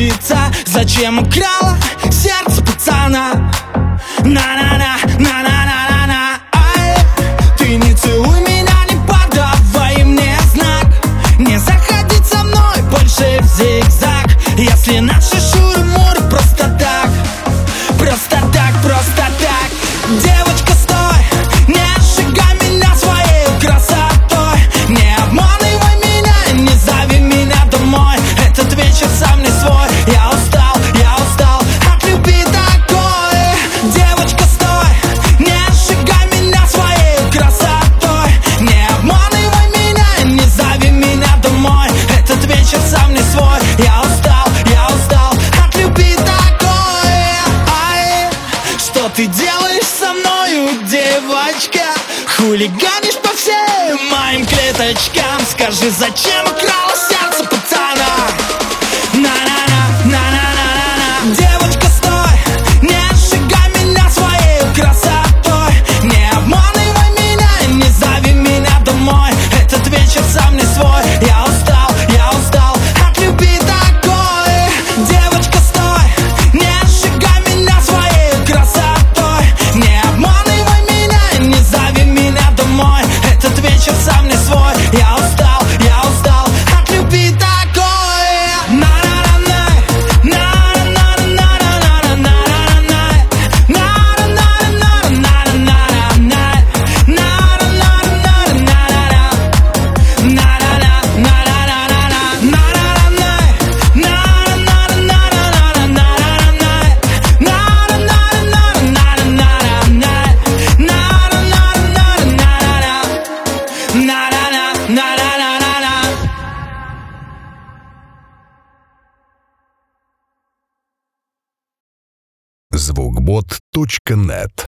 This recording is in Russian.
научиться. Зачем украла сердце пацана? На-на-на, на-на-на-на-на. Ай, ты не целуй меня, не подавай мне знак. Не заходить со мной больше в зигзаг. Если наши шуры-муры просто так, просто так, просто так. Девочка, стой, не сжигай меня своей красотой. Не обманывай меня, не зови меня домой. Этот вечер сам не свой. Я устал от любви такой. Девочка, стой, не сжигай меня своей красотой. Не обманывай меня, не зови меня домой. Этот вечер сам не свой. Я устал от любви такой. Ай, что ты делаешь со мною, девочка? Хулиганишь по всем моим клеточкам. Скажи, зачем украла сердце пацана? На-на-на, на-на-на-на-на. Девочка, стой, не сжигай меня своей красотой. Не обманывай меня, не зови меня домой. Этот вечер сам не свой. Я устал от любви такой. Девочка, стой, не сжигай меня своей красотой. Не обманывай меня, не зови меня домой. Этот вечер сам не свой. Я устал от любви такой. На-на-на-на, на-на-на-на-на-на-на-на-на-на, Звукбот.нет